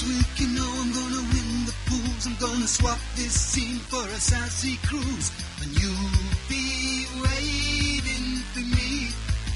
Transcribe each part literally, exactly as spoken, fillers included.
week, you know I'm gonna win the pools. I'm gonna swap this scene for a sassy cruise, and you'll be waiting for me.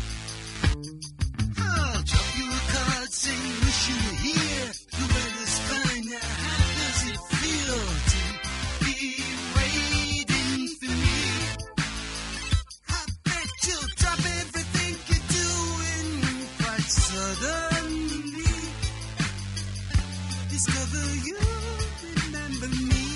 I'll drop you a card saying wish you were here. The weather's fine, now how does it feel to be waiting for me? I bet you'll drop everything you're doing quite suddenly. Discover you remember me.